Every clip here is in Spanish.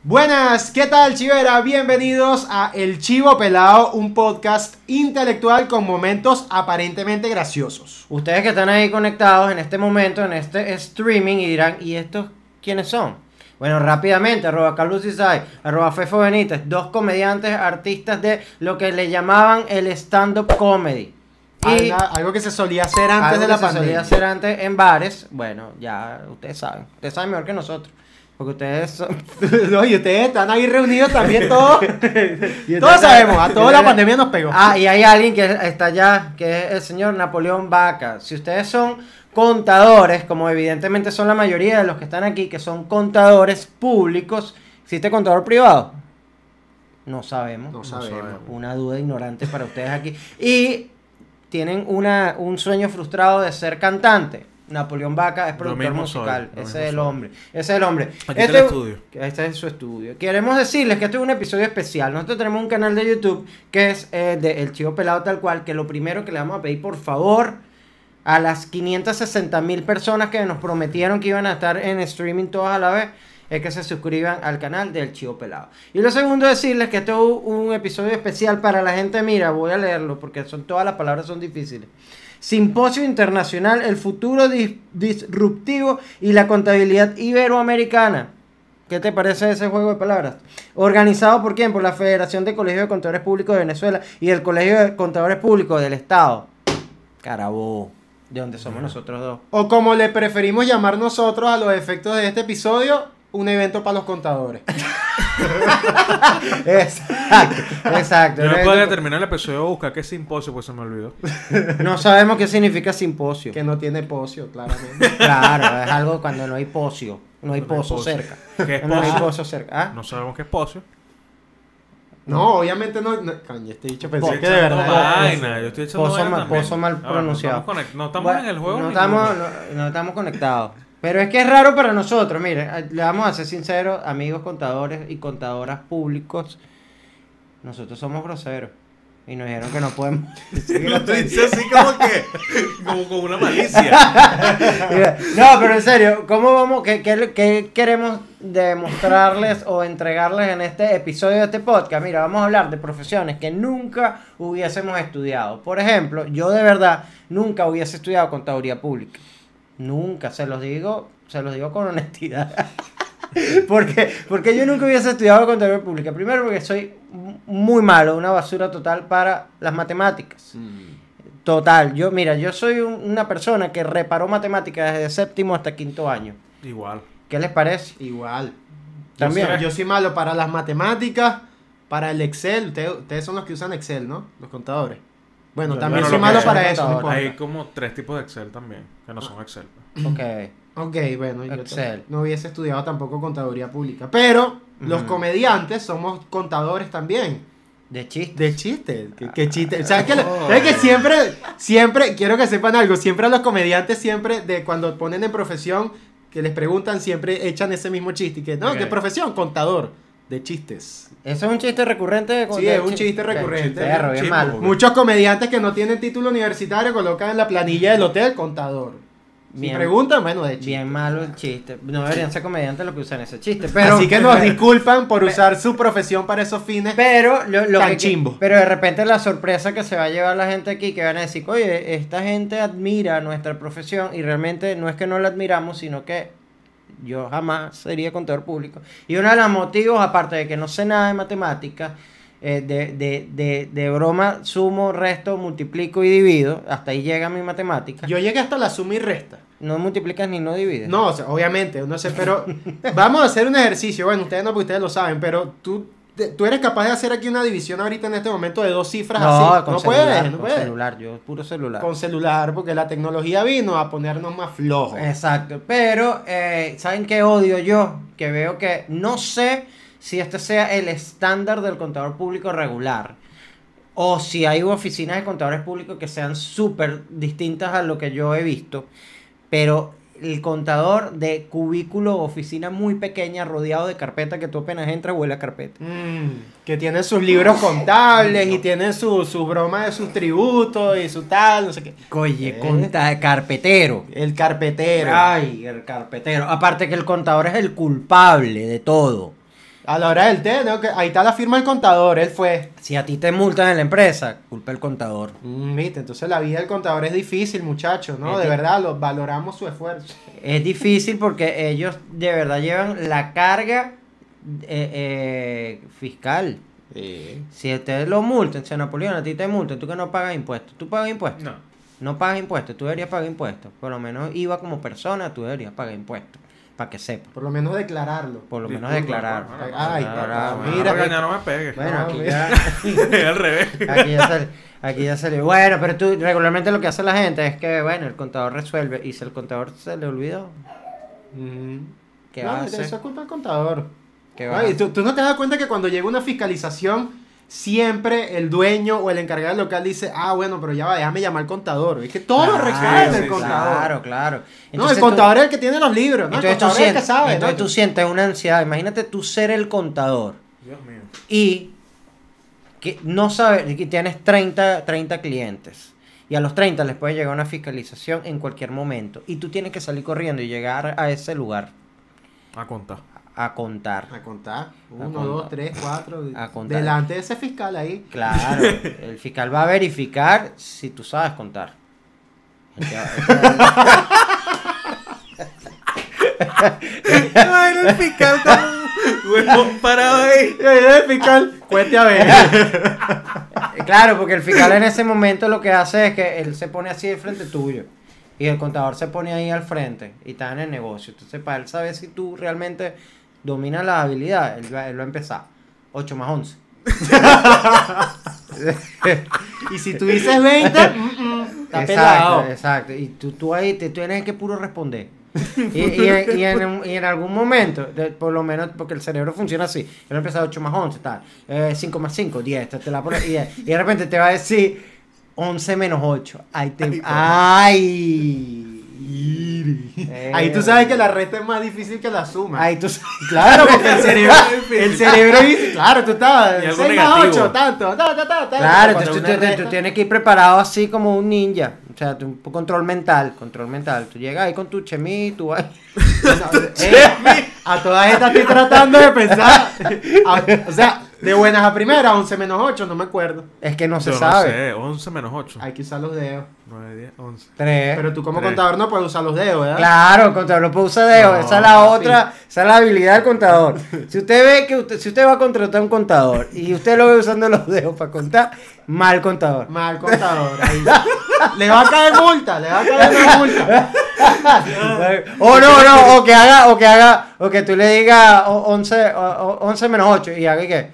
Buenas, ¿qué tal, chivera? Bienvenidos a El Chivo Pelado, un podcast intelectual con momentos aparentemente graciosos. Ustedes que están ahí conectados en este momento, en este streaming, y dirán, ¿y estos quiénes son? Bueno, rápidamente, @CarlosIsai, @Fefo Benítez, dos comediantes, artistas de lo que le llamaban el stand-up comedy. Y Algo que se solía hacer antes de la pandemia. solía hacer antes en bares. Bueno, ya ustedes saben mejor que nosotros. Porque ustedes son... No, y ustedes están ahí reunidos también todos. Todos sabemos, a toda la pandemia nos pegó. Y hay alguien que está allá, que es el señor Napoleón Vaca. Si ustedes son contadores, como evidentemente son la mayoría de los que están aquí, que son contadores públicos, ¿existe contador privado? No sabemos. No sabemos. Una duda ignorante para ustedes aquí. Y tienen un sueño frustrado de ser cantante. Napoleón Vaca es productor musical. Ese es el hombre. Aquí está el estudio. Este es su estudio. Queremos decirles que este es un episodio especial. Nosotros tenemos un canal de YouTube que es de El Chivo Pelado tal cual. Que lo primero que le vamos a pedir, por favor, a las 560,000 personas que nos prometieron que iban a estar en streaming todas a la vez, es que se suscriban al canal del Chivo Pelado. Y lo segundo, decirles que este es un episodio especial para la gente. Mira, voy a leerlo porque todas las palabras son difíciles. Simposio Internacional, el futuro disruptivo y la contabilidad iberoamericana. ¿Qué te parece ese juego de palabras? ¿Organizado por quién? Por la Federación de Colegios de Contadores Públicos de Venezuela y el Colegio de Contadores Públicos del Estado. Carabobo, de donde somos nosotros dos. O como le preferimos llamar nosotros a los efectos de este episodio, un evento para los contadores. Exacto. Yo no podía terminar el episodio de buscar qué es simposio, pues se me olvidó. No sabemos qué significa simposio. Que no tiene pocio, claramente. Claro, es algo cuando no hay pocio. No hay pozo cerca. ¿Qué es No hay pocio? pozo cerca. ¿Ah? No sabemos qué es pocio. No, obviamente no. Coño, este dicho pensé Pozo. que de verdad. Vaina, yo estoy echando Pozo vaina mal- también. pozo mal pronunciado. No estamos Bueno, en el juego. No ninguno. estamos conectados. Pero es que es raro para nosotros. Mire, le vamos a ser sinceros, amigos contadores y contadoras públicos. Nosotros somos groseros. Y nos dijeron que no podemos. Lo dice así como con una malicia. No, pero en serio, ¿cómo vamos? ¿Qué queremos demostrarles o entregarles en este episodio de este podcast? Mira, vamos a hablar de profesiones que nunca hubiésemos estudiado. Por ejemplo, yo de verdad nunca hubiese estudiado contaduría pública. Nunca, se los digo con honestidad. Porque yo nunca hubiese estudiado contaduría pública. Primero porque soy muy malo, una basura total para las matemáticas. Total, yo soy una persona que reparó matemáticas desde séptimo hasta quinto año. Igual. ¿Qué les parece? Igual. También. Yo soy malo para las matemáticas, para el Excel. Ustedes son los que usan Excel, ¿no? Los contadores. Bueno, Yo- también Bueno, soy lo que malo son para eso. No contadores. importa. Hay como 3 tipos de Excel también, que no son Excel. Ok. Ok, bueno, yo Excel. no hubiese estudiado tampoco contaduría pública. Pero los Ujú. comediantes somos contadores también. De chiste. De chistes. ¿Qué chistes? ¿Sabes que siempre, quiero que sepan algo, siempre a los comediantes, siempre, de cuando ponen en profesión, que les preguntan, siempre echan ese mismo chiste. Y que, no, Ok. ¿qué profesión? Contador. De chistes. ¿Eso es un chiste recurrente? Sí, es un chiste recurrente. Perro, bien Chimbo, malo. porque- Muchos comediantes que no tienen título universitario colocan en la planilla del hotel contador. Si Bien. preguntan, bueno, de chiste. Bien malo el chiste. No deberían ser comediantes los que usan ese chiste. Pero, Así que nos disculpan por usar su profesión para esos fines. Pero lo Tan que chimbo. pero de repente la sorpresa que se va a llevar la gente aquí, que van a decir, oye, esta gente admira nuestra profesión, y realmente no es que no la admiramos, sino que yo jamás sería contador público. Y uno de los motivos, aparte de que no sé nada de matemáticas, de broma, sumo, resto, multiplico y divido, hasta ahí llega mi matemática. Yo llegué hasta la suma y resta. No multiplicas ni no divides. No, o sea, obviamente, no sé, pero vamos a hacer un ejercicio. Bueno, ustedes no, porque ustedes lo saben, pero tú eres capaz de hacer aquí una división ahorita en este momento de 2 cifras así. con No celular, puedes, no con puedes. celular, yo puro celular. Con celular, porque la tecnología vino a ponernos más flojos. Exacto, pero ¿saben qué odio yo? Que veo que no sé si este sea el estándar del contador público regular, o si hay oficinas de contadores públicos que sean súper distintas a lo que yo he visto, pero el contador de cubículo o oficina muy pequeña rodeado de carpeta, que tú apenas entras huele a carpeta. Que tienen sus libros contables y tienen su broma de sus tributos y su tal, no sé qué. Oye, carpetero. El carpetero. Ay, el carpetero. Aparte que el contador es el culpable de todo. A la hora del té, ¿no? Que ahí está la firma del contador, él fue. Si a ti te multan en la empresa, culpa el contador. Viste, entonces la vida del contador es difícil, muchachos, ¿no? Es De di- verdad, valoramos su esfuerzo. Es difícil porque ellos de verdad llevan la carga fiscal. Si ustedes lo multan, si a Napoleón a ti te multan, tú que no pagas impuestos. ¿Tú pagas impuestos? No. No pagas impuestos, tú deberías pagar impuestos. Por lo menos IVA como persona, tú deberías pagar impuestos. Para que sepas. Por lo menos declararlo. Por lo menos Disculpa, declarar. bueno, Ay, Declarar, papá, bueno. mira. No me pegues. Bueno, No, aquí mira. ya, Al revés. aquí ya salió. Bueno, pero tú regularmente lo que hace la gente es que, bueno, el contador resuelve. Y si el contador se le olvidó, ¿qué No, va a eso hacer? es culpa del contador. ¿Qué va a Ay, hacer? ¿tú no te das cuenta que cuando llega una fiscalización, siempre el dueño o el encargado del local dice, bueno, pero ya va, déjame llamar al contador? Es que todo recae en el sí, contador. Claro. No, el Entonces contador es el que tiene los libros, ¿no? El Entonces, tú contador es el que sientes, sabe, entonces ¿no? tú sientes una ansiedad. Imagínate tú ser el contador Dios mío. y que no sabes que tienes 30 clientes. Y a los 30 les puede llegar una fiscalización en cualquier momento. Y tú tienes que salir corriendo y llegar a ese lugar A contar. a contar. A contar. 1, contar. 2, 3, 4. A contar. Delante de ese fiscal ahí. Claro, el fiscal va a verificar si tú sabes contar. El Ay, el fiscal como un huevón parado ahí. Y ahí el fiscal, cuente a ver. Claro, porque el fiscal en ese momento lo que hace es que él se pone así de frente tuyo. Y el contador se pone ahí al frente y está en el negocio. Entonces, para él saber si tú realmente dominas las habilidades, él va a empezar. 8 más 11. Y si tú dices 20, está pelado. Exacto. Y tú ahí te tienes que puro responder. Y en algún momento, por lo menos porque el cerebro funciona así, él va a empezar 8 más 11, tal, 5 más 5, 10, te la pone, y de repente te va a decir 11 menos 8. Ahí tú sabes que la resta es más difícil que la suma. Ahí tú sabes. Claro, porque el cerebro dice, claro, tú estabas Y 6 algo más negativo. 8, tanto, Claro, Cuando entonces una resta- tú tienes que ir preparado así como un ninja. O sea, un control mental. Tú llegas ahí con tu chemí, tú vas. A todas estas estoy tratando de pensar. O sea, de buenas a primeras, 11 menos 8, no me acuerdo. Es que no se Yo sabe. no sé, 11 menos 8. Hay que usar los dedos. 9, 10, 11. 3. Pero tú como 3. contador no puedes usar los dedos, ¿verdad? Claro, el contador no puede usar dedos. No, Esa es la papi. otra, esa es la habilidad del contador. Si usted ve que si usted va a contratar a un contador y usted lo ve usando los dedos para contar, mal contador. Mal contador. Ahí. Le va a caer multa, le va a caer una multa. O que tú le digas 11 menos 8 y haga que.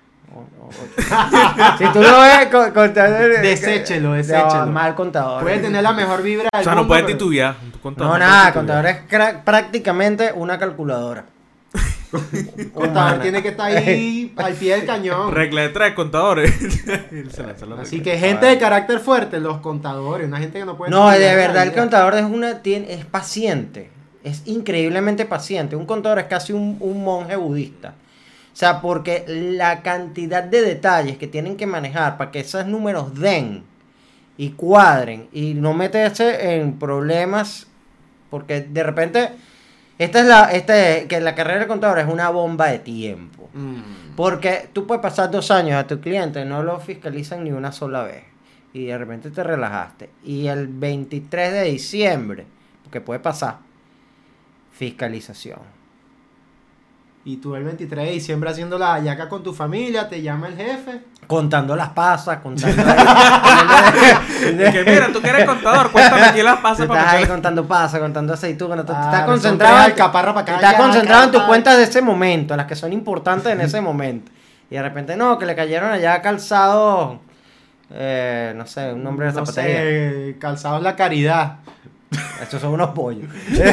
Si tú lo ves contador. Deséchelo, deséchelo. No, mal contador. Puede tener la mejor vibra del O sea, no mundo, puedes pero- titubear. Tu contador No, puede nada, titubear. contador es prácticamente una calculadora. Contador tiene que estar ahí al pie del cañón. Regla de 3 contadores. Se lanza la Así regla. que gente de carácter fuerte, los contadores, una gente que no puede... No, de titubear en verdad, la el vida. contador es paciente. Es increíblemente paciente. Un contador es casi un monje budista. O sea, porque la cantidad de detalles que tienen que manejar para que esos números den y cuadren y no meterse en problemas, porque de repente que la carrera de contador es una bomba de tiempo. Porque tú puedes pasar 2 años a tu cliente, no lo fiscalizan ni una sola vez. Y de repente te relajaste. Y el 23 de diciembre, porque puede pasar, fiscalización. Y tú el 23 de diciembre haciendo la hallaca con tu familia, te llama el jefe. Contando las pasas, contando... Que mira, tú que eres contador, cuéntame quién las pasa Estás para ahí que contando pasas, contando aceitunas. Tú Claro, estás son concentrado, tres alcaparras pa' acá, estás ya, concentrado en tus acá. cuentas de ese momento, las que son importantes en ese momento. Y de repente, no, que le cayeron allá calzados, no sé, un nombre de No zapatería. sé, calzados la caridad. Estos son unos pollos.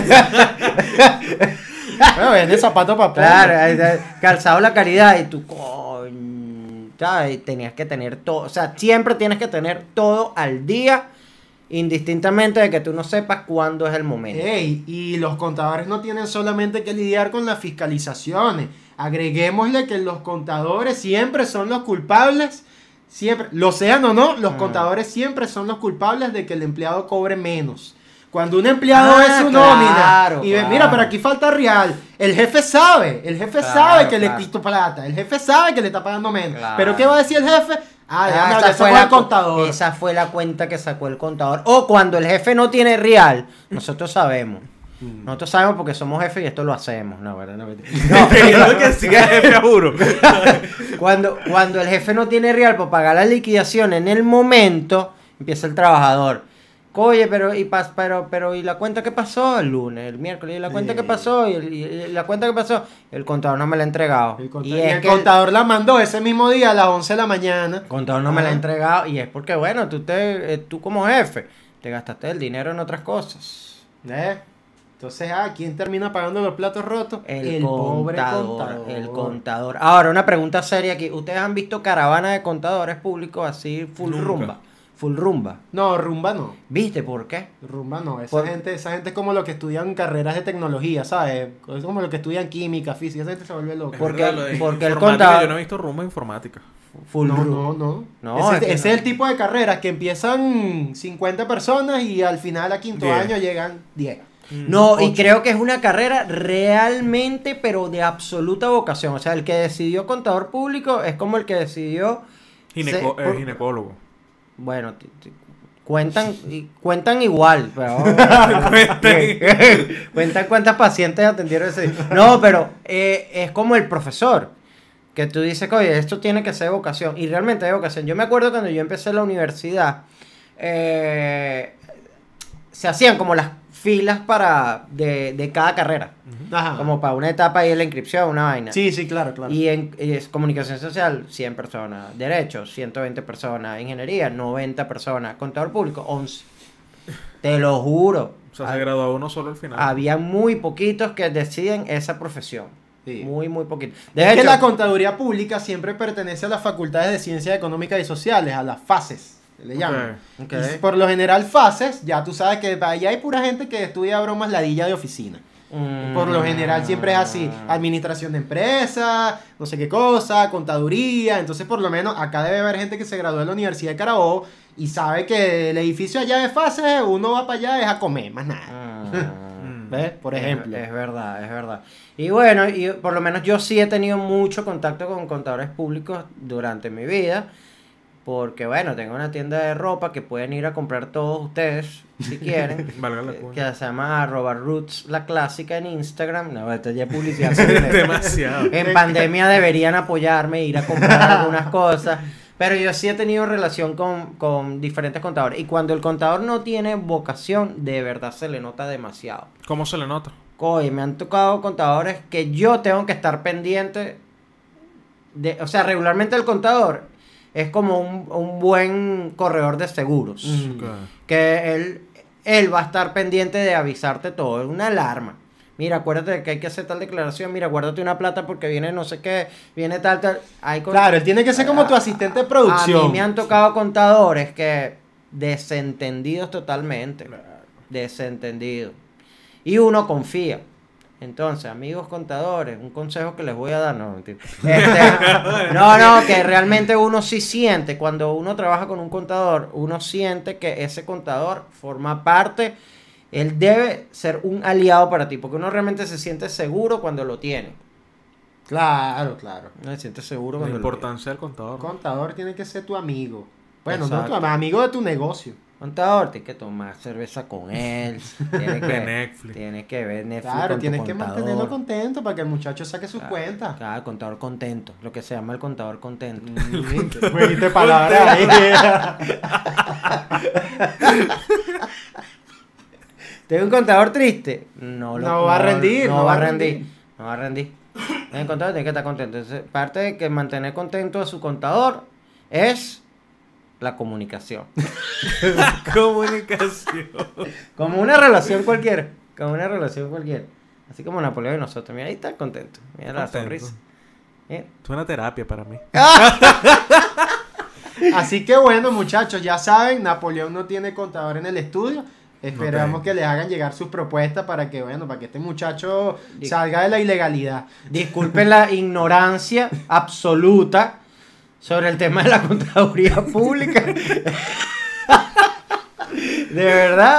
Bueno, vende zapatos para Claro, ahí está, calzado la caridad y tú, coño, ¿sabes? Tenías que tener todo, o sea, siempre tienes que tener todo al día, indistintamente de que tú no sepas cuándo es el momento. Ey, y los contadores no tienen solamente que lidiar con las fiscalizaciones. Agreguémosle que los contadores siempre son los culpables, siempre, lo sean o no, los contadores siempre son los culpables de que el empleado cobre menos. Cuando un empleado ve su nómina claro, y ve, claro. mira, pero aquí falta real, el jefe sabe Claro, sabe que le claro. quitó plata, el jefe sabe que le está pagando menos. Claro. Pero ¿qué va a decir el jefe? Déjame hablar esa con el contador. Esa fue la cuenta que sacó el contador. O cuando el jefe no tiene real, nosotros sabemos. Nosotros sabemos porque somos jefes y esto lo hacemos. No, ¿verdad? No, Creo que sí, jefe, a juro. cuando el jefe no tiene real para pagar la liquidación en el momento, empieza el trabajador. Oye, pero ¿y la cuenta que pasó el lunes, el miércoles? ¿Y la cuenta que pasó? ¿Y la cuenta que pasó? El contador no me la ha entregado. Y el contador la mandó ese mismo día a las 11 de la mañana. El contador no me la ha entregado y es porque, bueno, tú como jefe te gastaste el dinero en otras cosas. Entonces, ¿quién termina pagando los platos rotos? El contador. Ahora, una pregunta seria aquí. ¿Ustedes han visto caravana de contadores públicos así full Nunca. rumba? Full rumba. No, rumba no. ¿Viste por qué? Rumba no. Esa Por- gente es como los que estudian carreras de tecnología, ¿sabes? Es como los que estudian química, física. Esa gente se vuelve loca. Porque- Es verdad, lo de porque el informática, contador- Yo no he visto rumba informática. Full No, rumba. No, ese es que ese no. es el tipo de carreras que empiezan 50 personas y al final a quinto 10. año llegan 10. No, y 8. creo que es una carrera realmente, pero de absoluta vocación. O sea, el que decidió contador público es como el que decidió... Ginecólogo. Bueno, cuentan igual, pero... Cuentan cuántas pacientes atendieron ese día. No, pero es como el profesor, que tú dices, oye, esto tiene que ser vocación, y realmente es vocación. Yo me acuerdo cuando yo empecé la universidad, se hacían como las filas de cada carrera, Ajá. como para una etapa ahí en la inscripción, una vaina. Sí, sí, claro, claro. Y es comunicación social, 100 personas. Derecho, 120 personas. Ingeniería, 90 personas. Contador público, 11. Te lo juro. O sea, se graduó uno solo al final. Había muy poquitos que deciden esa profesión. Sí. Muy, muy poquitos. Es De que hecho, la contaduría pública siempre pertenece a las facultades de Ciencias Económicas y Sociales, a las FACES, se le llaman. Ok. Y por lo general FACES, ya tú sabes que allá hay pura gente que estudia bromas ladilla de oficina. Por lo general siempre es así, administración de empresas, no sé qué cosa, contaduría. Entonces por lo menos acá debe haber gente que se graduó de la Universidad de Carabobo y sabe que el edificio allá de FACES, uno va para allá es a comer, más nada. ¿Ves? Por ejemplo. Es verdad, es verdad. Y bueno, y por lo menos yo sí he tenido mucho contacto con contadores públicos durante mi vida. Porque bueno, tengo una tienda de ropa que pueden ir a comprar todos ustedes, si quieren. Valga la que cuña. se llama @roots la clásica en Instagram. No, esto ya es publicidad. Demasiado. En pandemia deberían apoyarme, ir a comprar algunas cosas. Pero yo sí he tenido relación con diferentes contadores. Y cuando el contador no tiene vocación, de verdad se le nota demasiado. ¿Cómo se le nota? Oye, me han tocado contadores que yo tengo que estar pendiente de... O sea, regularmente el contador es como un buen corredor de seguros. Mm. Que él va a estar pendiente de avisarte todo. Es una alarma. Mira, acuérdate de que hay que hacer tal declaración. Mira, guárdate una plata porque viene no sé qué, viene tal. Claro, él tiene que ser como tu asistente de producción. A mí me han tocado contadores que desentendidos totalmente. Desentendidos. Y uno confía. Entonces, amigos contadores, un consejo que les voy a dar, no, mentira. No, que realmente uno sí siente, cuando uno trabaja con un contador, uno siente que ese contador forma parte, él debe ser un aliado para ti, porque uno realmente se siente seguro cuando lo tiene. Claro, claro. Uno se siente seguro La cuando lo tiene. importancia del contador. El contador tiene que ser tu amigo. Bueno, Exacto. no tu amigo de tu negocio. Contador, tienes que tomar cerveza con él, tienes De Netflix. tienes que ver Netflix Claro, con tu tienes que contador. mantenerlo contento para que el muchacho saque sus cuentas. Claro, el contador contento, lo que se llama el contador contento. Jueguito de palabras ahí. ¿Tengo un contador triste? No va a rendir, No va a rendir. El contador tiene que estar contento. Entonces, parte de que mantener contento a su contador es la comunicación. Comunicación. Como una relación cualquiera. Así como Napoleón y nosotros. Mira, ahí está contento. Mira la Contento. sonrisa. Mira. Es una terapia para mí. Así que bueno, muchachos, ya saben, Napoleón no tiene contador en el estudio. Esperamos Ok. que les hagan llegar sus propuestas para que, bueno, para que este muchacho Di- salga de la ilegalidad. Disculpen la ignorancia absoluta sobre el tema de la contaduría pública. De verdad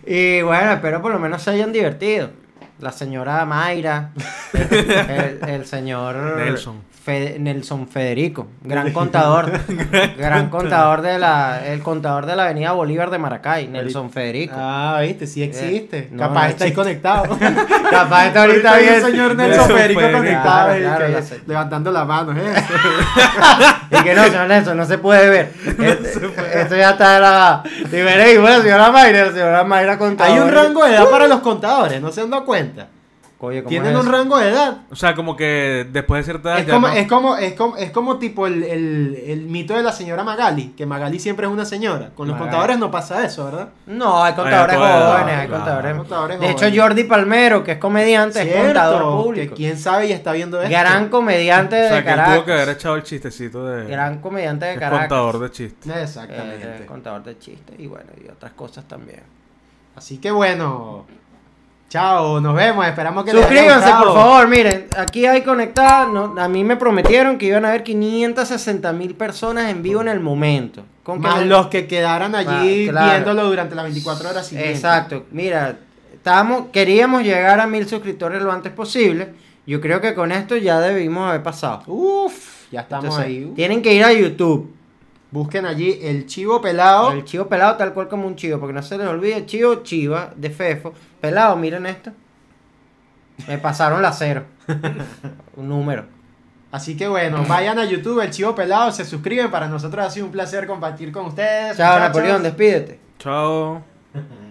Y bueno, espero por lo menos se hayan divertido. La señora Mayra, el señor Nelson Federico, gran contador, gran contador el contador de la avenida Bolívar de Maracay, Nelson Federico. Ah, viste, sí existe. No, Capaz no está ahí existe. conectado. Capaz está ahorita hay bien. el señor Nelson Federico conectado ahí, Claro, que- la se- levantando las manos. Eso. Y que no, señor Nelson, no se puede ver. Esto ya está grabado. Y veréis, bueno, la señora Mayra contadora. Hay un rango de edad para los contadores, ¿no se han dado cuenta? Oye, ¿cómo Tienen es un eso? rango de edad. O sea, como que después de cierta edad Es ya como, no- es como tipo el mito de la señora Magali, que Magali siempre es una señora. Con los Magali. contadores no pasa eso, ¿verdad? No, hay contadores Hay a toda edad, jóvenes, hay claro. contadores. Contadores De hecho, jóvenes. Jordi Palmero, que es comediante, es contador Que público. quién sabe y está viendo esto. Gran comediante O de sea, que él Caracas. tuvo que haber echado el chistecito de... Gran comediante de es Caracas. contador de chistes. Exactamente. Contador de chistes y bueno, y otras cosas también. Así que bueno. Chao, nos vemos. Esperamos que les haya Suscríbanse, gustado. por favor. Miren, aquí hay conectadas. A mí me prometieron que iban a haber 560.000 personas en vivo en el momento. ¿Con qué Más no? los que quedaran allí Ah, claro. viéndolo durante las 24 horas siguientes. Exacto. Mira, queríamos llegar a 1000 suscriptores lo antes posible. Yo creo que con esto ya debimos haber pasado. Uf, ya estamos Entonces, ahí. tienen que ir a YouTube. Busquen allí el chivo pelado. El chivo pelado tal cual como un chivo, porque no se les olvide, chivo, chiva, de Fefo. Pelado, miren esto. Me pasaron la 0. Un número. Así que bueno, vayan a YouTube, el chivo pelado, se suscriben. Para nosotros ha sido un placer compartir con ustedes. Chao, muchachos. Napoleón, despídete. Chao.